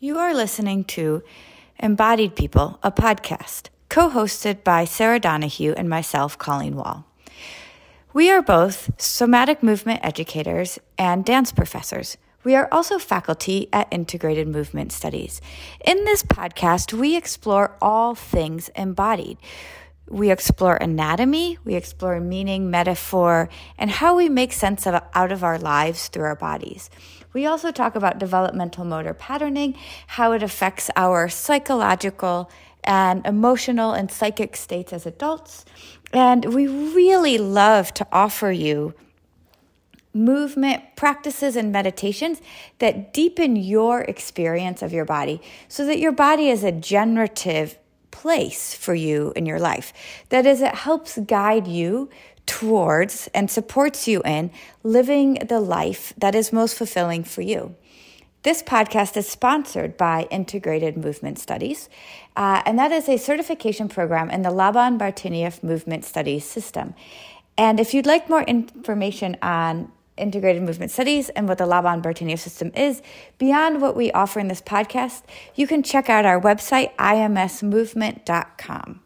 You are listening to Embodied People, a podcast, co-hosted by Sarah Donahue and myself, Colleen Wall. We are both somatic movement educators and dance professors. We are also faculty at Integrated Movement Studies. In this podcast, we explore all things embodied. We explore anatomy, we explore meaning, metaphor, and how we make sense out of our lives through our bodies. We also talk about developmental motor patterning, how it affects our psychological and emotional and psychic states as adults. And we really love to offer you movement practices and meditations that deepen your experience of your body so that your body is a generative place for you in your life. That is, it helps guide you towards and supports you in living the life that is most fulfilling for you. This podcast is sponsored by Integrated Movement Studies, and that is a certification program in the Laban-Bartunieff Movement Studies system. And if you'd like more information on Integrated Movement Studies and what the Laban-Bartunieff system is, beyond what we offer in this podcast, you can check out our website, imsmovement.com.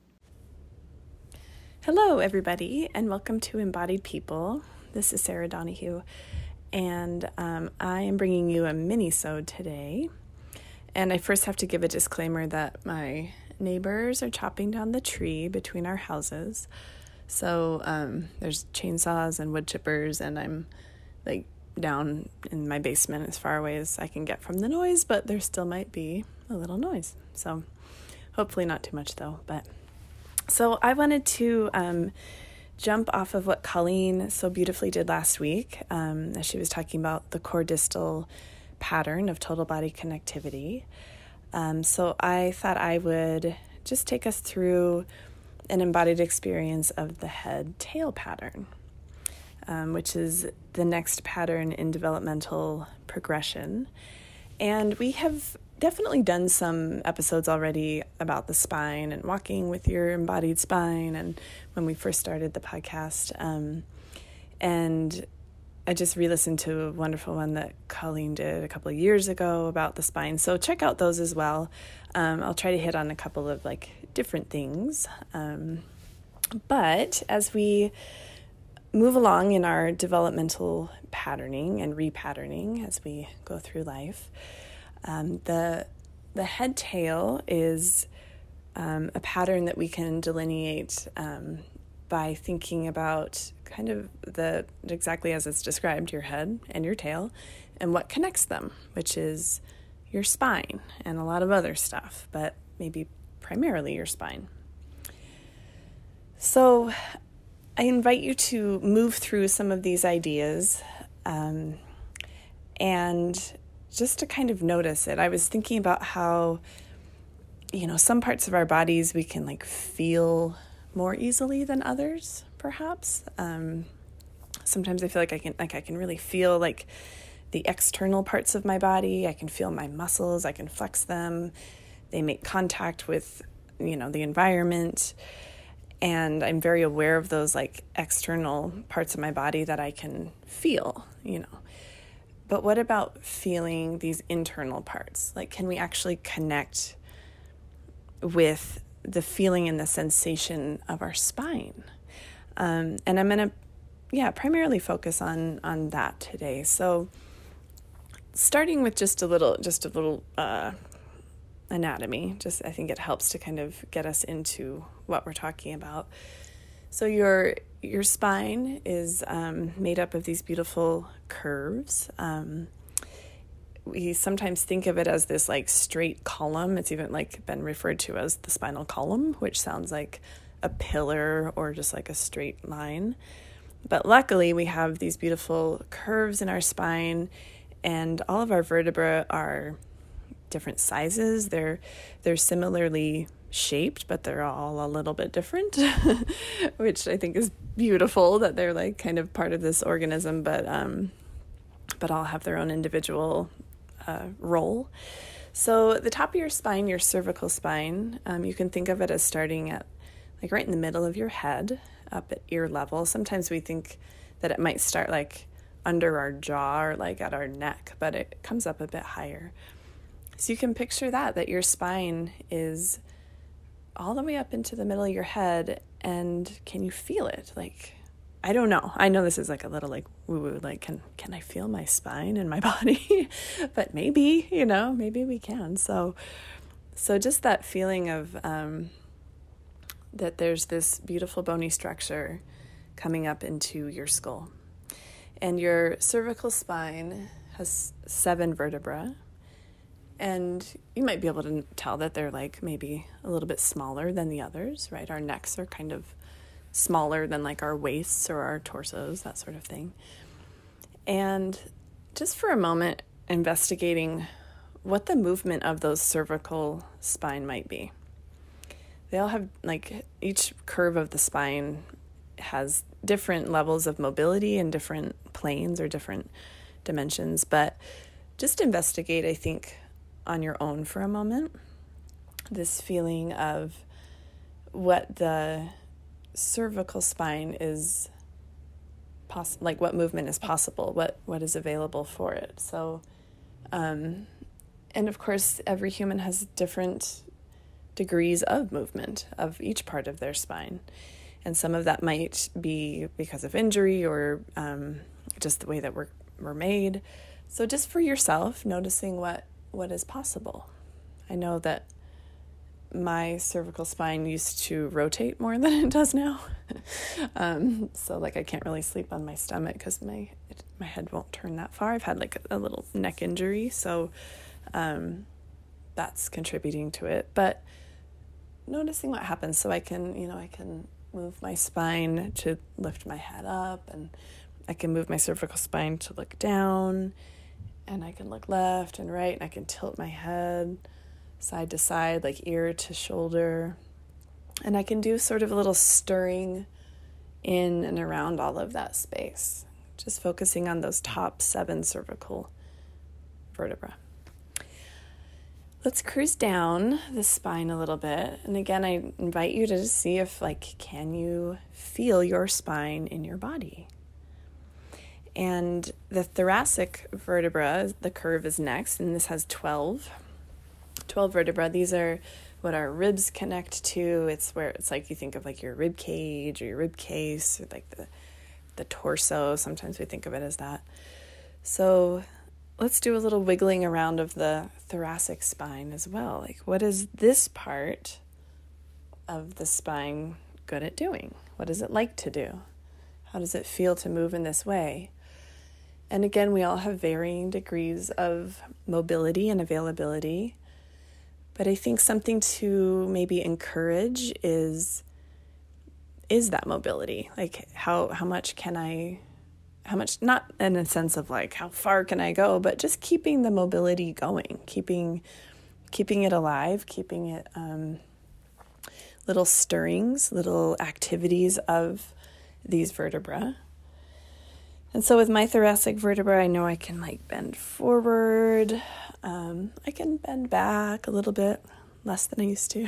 Hello, everybody, and welcome to Embodied People. This is Sarah Donahue, and I am bringing you a mini-sode today. And I first have to give a disclaimer that my neighbors are chopping down the tree between our houses. So there's chainsaws and wood chippers, and I'm like down in my basement as far away as I can get from the noise, but there still might be a little noise. So hopefully not too much though. So I wanted to jump off of what Colleen so beautifully did last week as she was talking about the core distal pattern of total body connectivity. So I thought I would just take us through an embodied experience of the head-tail pattern, which is the next pattern in developmental progression. And we have definitely done some episodes already about the spine and walking with your embodied spine, and when we first started the podcast. And I just re-listened to a wonderful one that Colleen did a couple of years ago about the spine. So check out those as well. I'll try to hit on a couple of different things. But as we move along in our developmental patterning and repatterning as we go through life, the head-tail is a pattern that we can delineate by thinking about kind of exactly as it's described, your head and your tail, and what connects them, which is your spine and a lot of other stuff, but maybe primarily your spine. So I invite you to move through some of these ideas and just to kind of notice it. I was thinking about how, some parts of our bodies we can feel more easily than others, perhaps. Sometimes I feel like I can really feel the external parts of my body. I can feel my muscles. I can flex them. They make contact with, the environment. And I'm very aware of those external parts of my body that I can feel, But what about feeling these internal parts? Can we actually connect with the feeling and the sensation of our spine? And I'm going to, primarily focus on that today. So starting with just a little anatomy, I think it helps to kind of get us into what we're talking about. So your spine is made up of these beautiful curves. We sometimes think of it as this straight column. It's even been referred to as the spinal column, which sounds like a pillar or just a straight line. But luckily we have these beautiful curves in our spine, and all of our vertebrae are different sizes. They're similarly shaped, but they're all a little bit different, which I think is beautiful that they're kind of part of this organism, but all have their own individual role. So the top of your spine, your cervical spine, you can think of it as starting at right in the middle of your head, up at ear level. Sometimes we think that it might start under our jaw or at our neck, but it comes up a bit higher. So you can picture that your spine is all the way up into the middle of your head, and can you feel it? Like, I don't know. I know this is like a little like woo-woo, like can I feel my spine in my body? But maybe, maybe we can. So just that feeling of that there's this beautiful bony structure coming up into your skull. And your cervical spine has 7 vertebrae. And you might be able to tell that they're like maybe a little bit smaller than the others, right? Our necks are kind of smaller than like our waists or our torsos, that sort of thing. And just for a moment, investigating what the movement of those cervical spine might be. They all have, like, each curve of the spine has different levels of mobility and different planes or different dimensions, but just investigate, I think, on your own for a moment, this feeling of what the cervical spine is like what movement is possible, what is available for it. So, and of course, every human has different degrees of movement of each part of their spine. And some of that might be because of injury or just the way that we're made. So just for yourself, noticing what is possible. I know that my cervical spine used to rotate more than it does now. So like I can't really sleep on my stomach because my head won't turn that far. I've had like a little neck injury, so that's contributing to it. But noticing what happens, so I can move my spine to lift my head up, and I can move my cervical spine to look down, and I can look left and right, and I can tilt my head side to side, like ear to shoulder. And I can do sort of a little stirring in and around all of that space, just focusing on those top 7 cervical vertebrae. Let's cruise down the spine a little bit. And again, I invite you to just see if, can you feel your spine in your body? And the thoracic vertebra, the curve is next, and this has 12 vertebrae. These are what our ribs connect to. It's where it's like you think of like your rib cage or your rib case or like the torso. Sometimes we think of it as that. So let's do a little wiggling around of the thoracic spine as well. Like, what is this part of the spine good at doing? What does it like to do? How does it feel to move in this way? And again, we all have varying degrees of mobility and availability. But I think something to maybe encourage is that mobility. Like how much, not in a sense of like how far can I go, but just keeping the mobility going, keeping it alive, keeping it little stirrings, little activities of these vertebrae. And so with my thoracic vertebra, I know I can bend forward. I can bend back a little bit, less than I used to.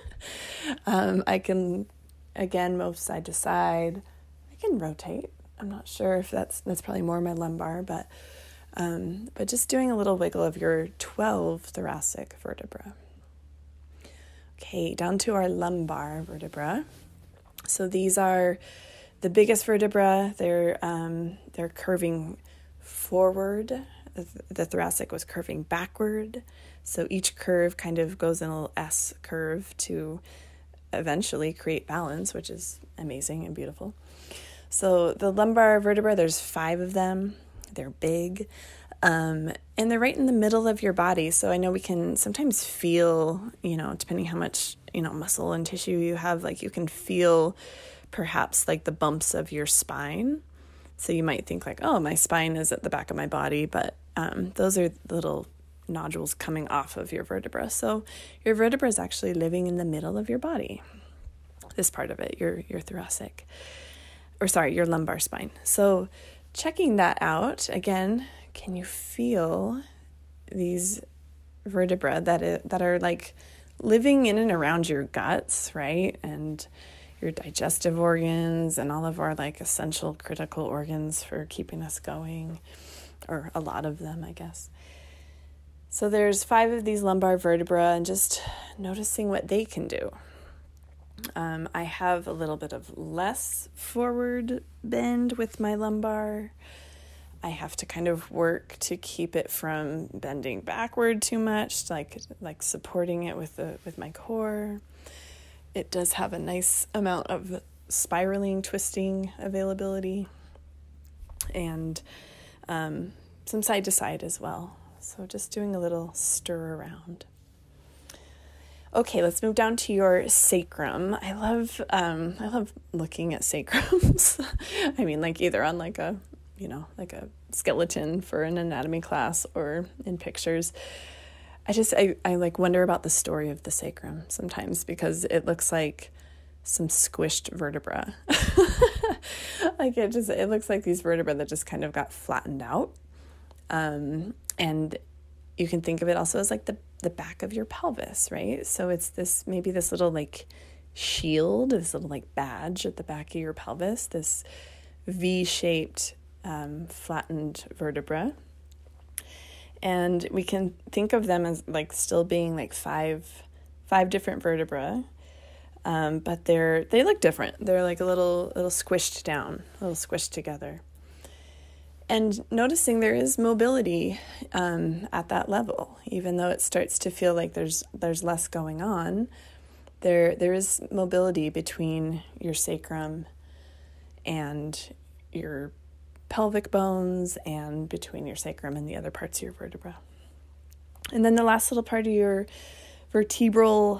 I can, again, move side to side. I can rotate. I'm not sure if that's probably more my lumbar, but just doing a little wiggle of your 12 thoracic vertebra. Okay, down to our lumbar vertebra. So these are the biggest vertebra. They're curving forward. The thoracic was curving backward. So each curve kind of goes in a little S curve to eventually create balance, which is amazing and beautiful. So the lumbar vertebra, there's 5 of them. They're big. And they're right in the middle of your body. So I know we can sometimes feel, depending how much, muscle and tissue you have, you can feel perhaps the bumps of your spine. So you might think oh, my spine is at the back of my body, but those are little nodules coming off of your vertebra. So your vertebra is actually living in the middle of your body. This part of it, your thoracic, your lumbar spine. So checking that out, again, can you feel these vertebrae that are living in and around your guts, right? And your digestive organs and all of our essential critical organs for keeping us going, or a lot of them, I guess. So there's 5 of these lumbar vertebrae, and just noticing what they can do. I have a little bit of less forward bend with my lumbar. I have to kind of work to keep it from bending backward too much, like supporting it with my core. It does have a nice amount of spiraling, twisting availability, and some side to side as well. So just doing a little stir around. Okay, let's move down to your sacrum. I love looking at sacrums. I mean, like either on like a skeleton for an anatomy class or in pictures. I like wonder about the story of the sacrum sometimes, because it looks like some squished vertebra. Like it looks like these vertebrae that just kind of got flattened out. And you can think of it also as like the back of your pelvis, right? So it's this little like shield, this little like badge at the back of your pelvis, this V-shaped flattened vertebra. And we can think of them as like still being like five different vertebrae, but they look different. They're like a little squished down, a little squished together. And noticing there is mobility at that level, even though it starts to feel like there's less going on. There is mobility between your sacrum and your pelvic bones, and between your sacrum and the other parts of your vertebra. And then the last little part of your vertebral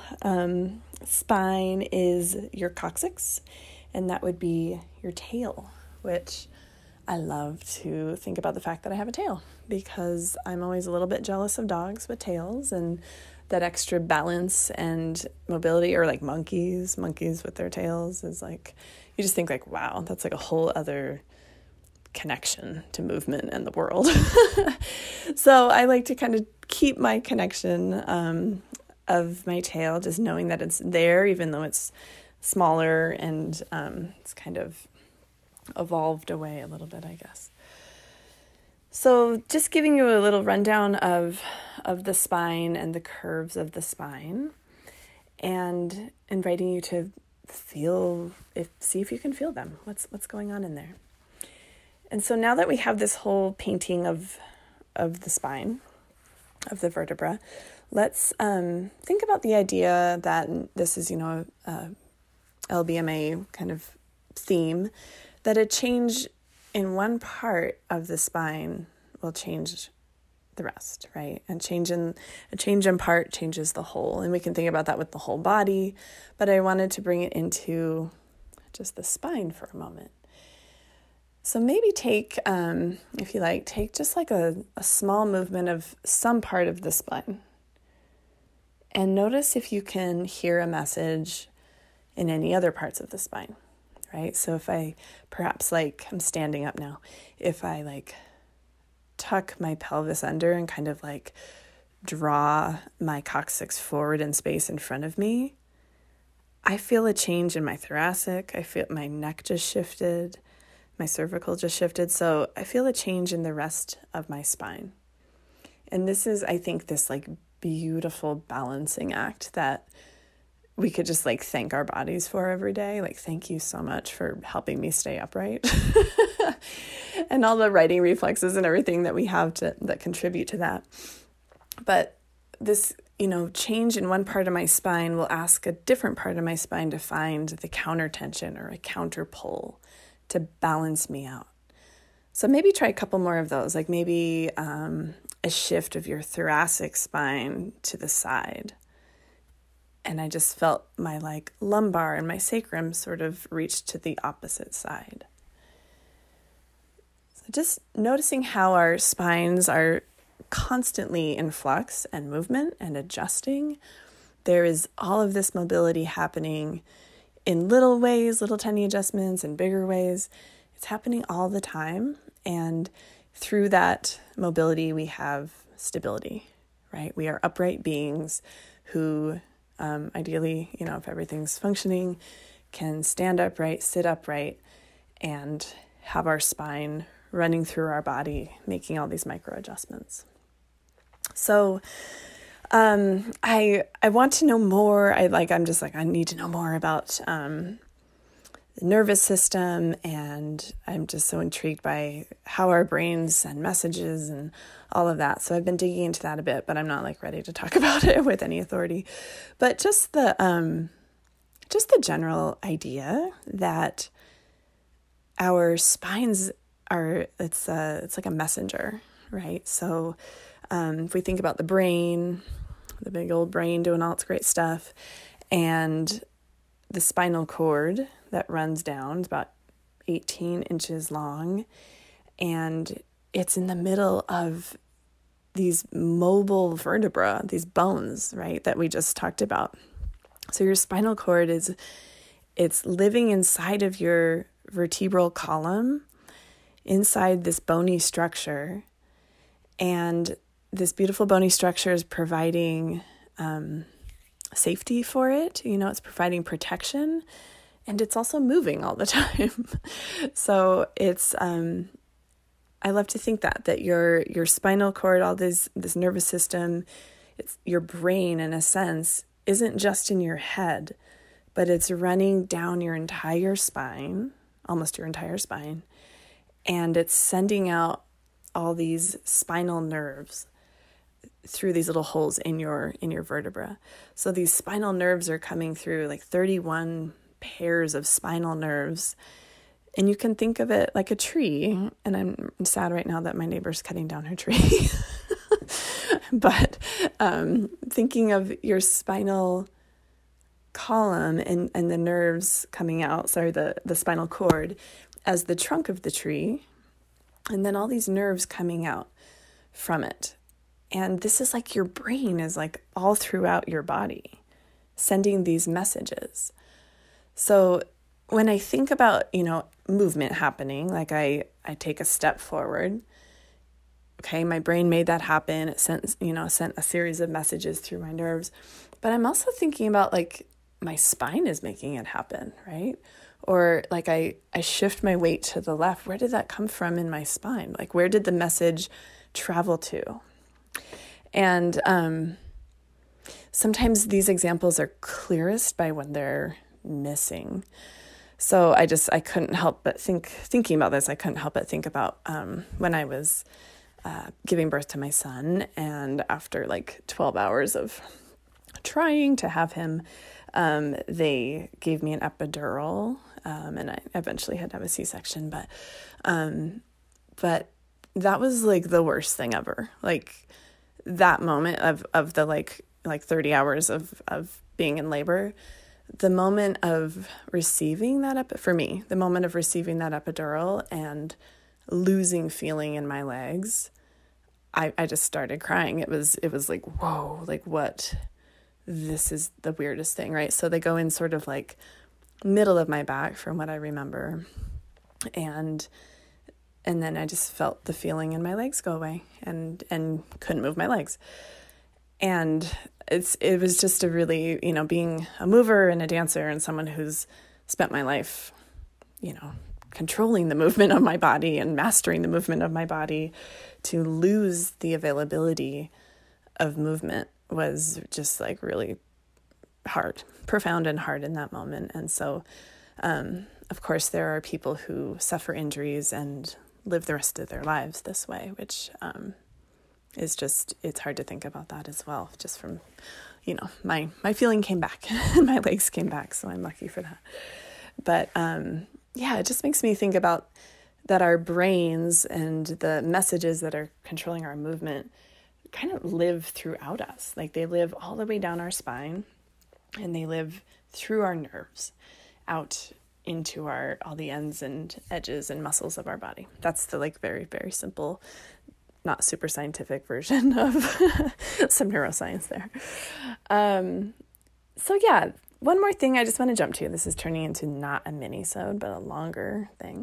spine is your coccyx, and that would be your tail, which I love to think about the fact that I have a tail, because I'm always a little bit jealous of dogs with tails and that extra balance and mobility, or like monkeys with their tails is like, you just think like, wow, that's like a whole other connection to movement and the world. So I like to kind of keep my connection of my tail, just knowing that it's there, even though it's smaller and it's kind of evolved away a little bit, I guess. So just giving you a little rundown of the spine and the curves of the spine, and inviting you to see if you can feel them. What's going on in there? And so now that we have this whole painting of the spine, of the vertebra, let's think about the idea that this is, LBMA kind of theme, that a change in one part of the spine will change the rest, right? And a change in part changes the whole. And we can think about that with the whole body, but I wanted to bring it into just the spine for a moment. So maybe take just like a small movement of some part of the spine, and notice if you can hear a message in any other parts of the spine, right? So if I'm standing up now, if I like tuck my pelvis under and kind of like draw my coccyx forward in space in front of me, I feel a change in my thoracic. I feel my neck just shifted. My cervical just shifted. So I feel a change in the rest of my spine. And this is, I think, this like beautiful balancing act that we could just like thank our bodies for every day. Like, thank you so much for helping me stay upright. And all the righting reflexes and everything that we have that contribute to that. But this, change in one part of my spine will ask a different part of my spine to find the counter tension or a counter pull to balance me out. So maybe try a couple more of those, like maybe a shift of your thoracic spine to the side. And I just felt my like lumbar and my sacrum sort of reach to the opposite side. So just noticing how our spines are constantly in flux and movement and adjusting. There is all of this mobility happening in little ways, little tiny adjustments, and bigger ways. It's happening all the time. And through that mobility, we have stability, right? We are upright beings who ideally, if everything's functioning, can stand upright, sit upright, and have our spine running through our body, making all these micro adjustments. So I want to know more. I need to know more about the nervous system, and I'm just so intrigued by how our brains send messages and all of that. So I've been digging into that a bit, but I'm not ready to talk about it with any authority. But just the general idea that our spines it's like a messenger, right? So if we think about the brain, the big old brain doing all its great stuff, and the spinal cord that runs down is about 18 inches long, and it's in the middle of these mobile vertebra, these bones, right, that we just talked about. So your spinal cord it's living inside of your vertebral column, inside this bony structure, and this beautiful bony structure is providing safety for it. It's providing protection, and it's also moving all the time. So it's I love to think that your spinal cord, all this nervous system, it's your brain in a sense, isn't just in your head, but it's running down your entire spine, almost your entire spine, and it's sending out all these spinal nerves through these little holes in your vertebra. So these spinal nerves are coming through 31 pairs of spinal nerves. And you can think of it like a tree. And I'm sad right now that my neighbor's cutting down her tree. But thinking of your spinal column and the nerves coming out, the spinal cord as the trunk of the tree, and then all these nerves coming out from it. And this is your brain is all throughout your body, sending these messages. So when I think about, movement happening, I take a step forward. Okay, my brain made that happen. It sent a series of messages through my nerves. But I'm also thinking about my spine is making it happen, right? Or I shift my weight to the left. Where did that come from in my spine? Where did the message travel to? And sometimes these examples are clearest by when they're missing. So I couldn't help but thinking about this, I couldn't help but think about when I was giving birth to my son, and after 12 hours of trying to have him, they gave me an epidural, and I eventually had to have a C-section, but that was the worst thing ever. That moment of the 30 hours of being in labor, the moment of receiving that for me, the moment of receiving that epidural and losing feeling in my legs, I just started crying. It was whoa, what? This is the weirdest thing, right? So they go in sort of middle of my back from what I remember. And then I just felt the feeling in my legs go away and couldn't move my legs. And it was just a really, being a mover and a dancer and someone who's spent my life, controlling the movement of my body and mastering the movement of my body, to lose the availability of movement was just really hard, profound and hard in that moment. And so, of course, there are people who suffer injuries and live the rest of their lives this way, which is just, it's hard to think about that as well. Just from, my feeling came back and my legs came back. So I'm lucky for that. But it just makes me think about that our brains and the messages that are controlling our movement kind of live throughout us. They live all the way down our spine, and they live through our nerves out into all the ends and edges and muscles of our body. That's the very, very simple, not super scientific version of some neuroscience there. One more thing I just want to jump to. This is turning into not a mini-sode, but a longer thing.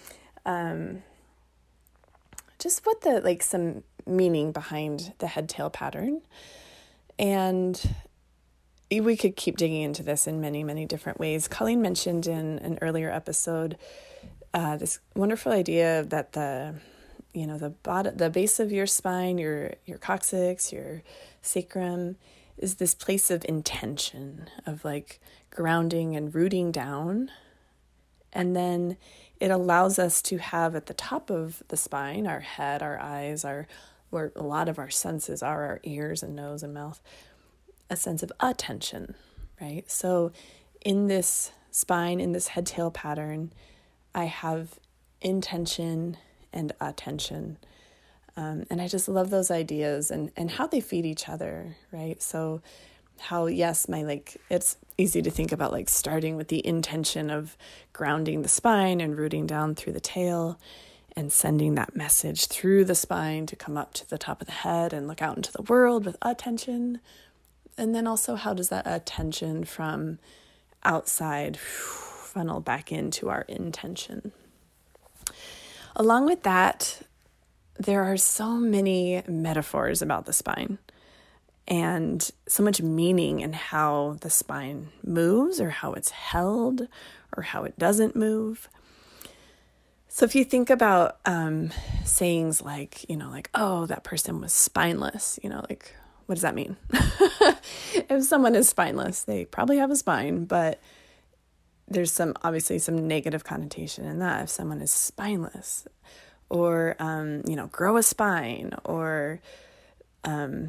Just what some meaning behind the head-tail pattern. And we could keep digging into this in many, many different ways. Colleen mentioned in an earlier episode this wonderful idea that the base of your spine, your coccyx, your sacrum, is this place of intention, of like grounding and rooting down. And then it allows us to have at the top of the spine, our head, our eyes, where a lot of our senses are, our ears and nose and mouth, a sense of attention, right? So in this spine, in this head-tail pattern, I have intention and attention. And I just love those ideas and how they feed each other, right? So how, yes, it's easy to think about like starting with the intention of grounding the spine and rooting down through the tail and sending that message through the spine to come up to the top of the head and look out into the world with attention. And then also, how does that attention from outside funnel back into our intention? Along with that, there are so many metaphors about the spine and so much meaning in how the spine moves or how it's held or how it doesn't move. So if you think about sayings like, oh, that person was spineless, like, what does that mean? If someone is spineless, they probably have a spine, but there's obviously some negative connotation in that if someone is spineless, or, grow a spine, or I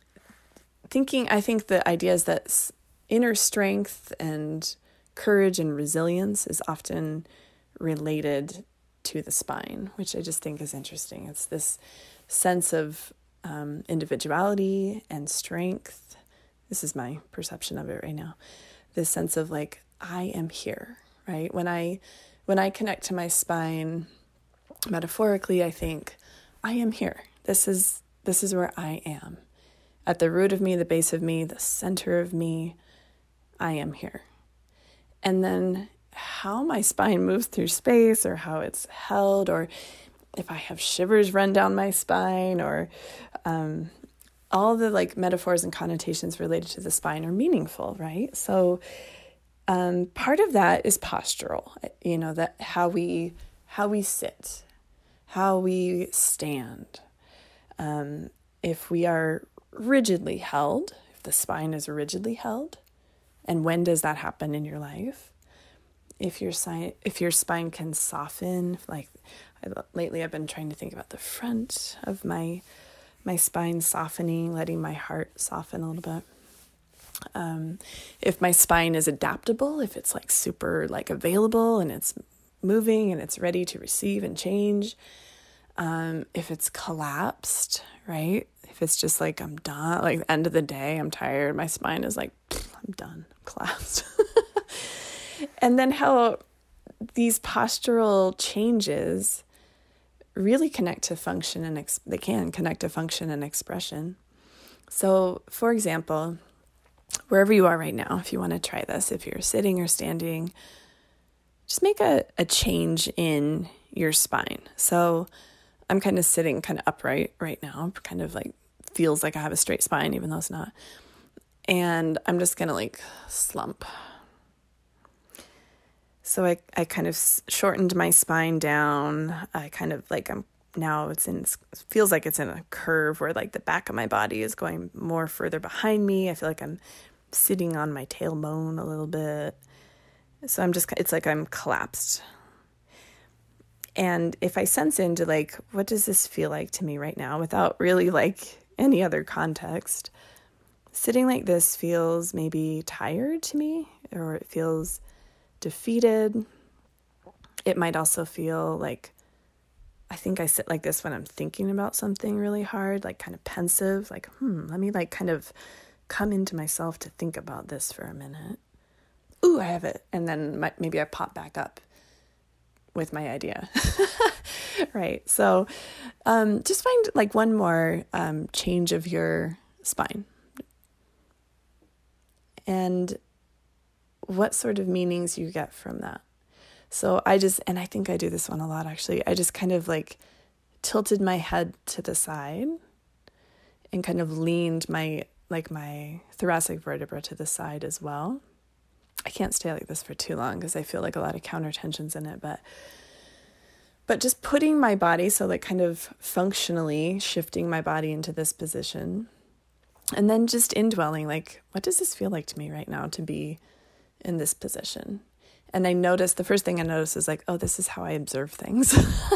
think the idea is that inner strength and courage and resilience is often related to the spine, which I just think is interesting. It's this sense of individuality and strength. This is my perception of it right now. This sense of like, I am here, right? When I connect to my spine, metaphorically, I think, I am here. This is where I am. At the root of me, the base of me, the center of me, I am here. And then how my spine moves through space, or how it's held, or if I have shivers run down my spine, or all the like metaphors and connotations related to the spine are meaningful, right? So part of that is postural, that how we sit, how we stand. If we are rigidly held, if the spine is rigidly held, and when does that happen in your life? If your spine can soften, lately I've been trying to think about the front of my spine softening, letting my heart soften a little bit. If my spine is adaptable, if it's like super like available and it's moving and it's ready to receive and change. If it's collapsed, right? If it's just like, I'm done, like the end of the day, I'm tired. My spine is like, I'm done, I'm collapsed. And then how these postural changes really connect to function and they can connect to function and expression. So, for example, wherever you are right now, if you want to try this, if you're sitting or standing, just make a change in your spine. So I'm kind of sitting kind of upright right now, kind of like feels like I have a straight spine, even though it's not. And I'm just going to like slump. So I kind of shortened my spine down. I kind of like feels like it's in a curve where like the back of my body is going more further behind me. I feel like I'm sitting on my tailbone a little bit. So it's like I'm collapsed. And if I sense into like, what does this feel like to me right now without really like any other context, sitting like this feels maybe tired to me, or it feels defeated. It might also feel like, I think I sit like this when I'm thinking about something really hard, like kind of pensive, like, let me like kind of come into myself to think about this for a minute. Ooh, I have it. And then maybe I pop back up with my idea. Right. So just find like one more change of your spine. And what sort of meanings you get from that. So I think I do this one a lot actually. I just kind of like tilted my head to the side and kind of leaned my thoracic vertebra to the side as well. I can't stay like this for too long because I feel like a lot of counter tensions in it, but But just putting my body, so like kind of functionally shifting my body into this position, and then just indwelling, like, what does this feel like to me right now to be in this position? And the first thing I notice is like, oh, this is how I observe things.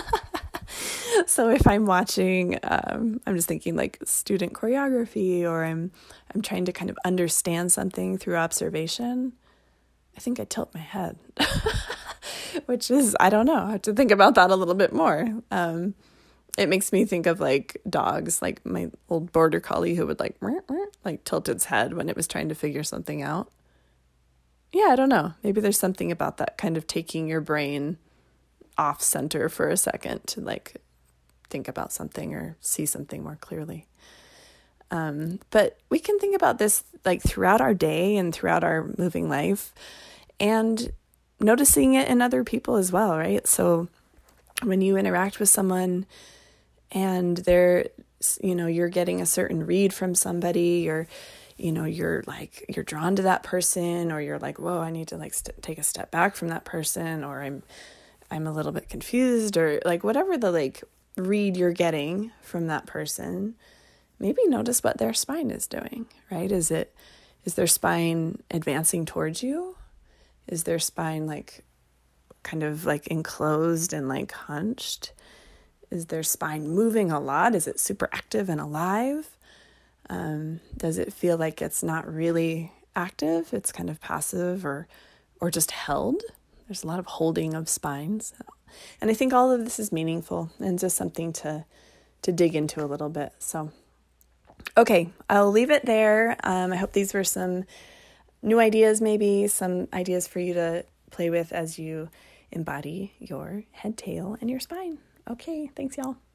So if I'm watching, I'm just thinking like student choreography, or I'm trying to kind of understand something through observation, I think I tilt my head, which is, I don't know, I have to think about that a little bit more. It makes me think of like dogs, like my old border collie who would like tilt its head when it was trying to figure something out. Yeah, I don't know. Maybe there's something about that, kind of taking your brain off center for a second to like think about something or see something more clearly. But we can think about this like throughout our day and throughout our moving life, and noticing it in other people as well, right? So when you interact with someone and you're getting a certain read from somebody, or you're drawn to that person, or you're like, whoa, I need to like take a step back from that person, or I'm a little bit confused, or like whatever the like read you're getting from that person, maybe notice what their spine is doing, right? Is their spine advancing towards you? Is their spine like kind of like enclosed and like hunched? Is their spine moving a lot? Is it super active and alive? Does it feel like it's not really active? It's kind of passive or just held. There's a lot of holding of spines. And I think all of this is meaningful and just something to dig into a little bit. So, okay, I'll leave it there. I hope these were some new ideas, maybe some ideas for you to play with as you embody your head, tail, and your spine. Okay, thanks, y'all.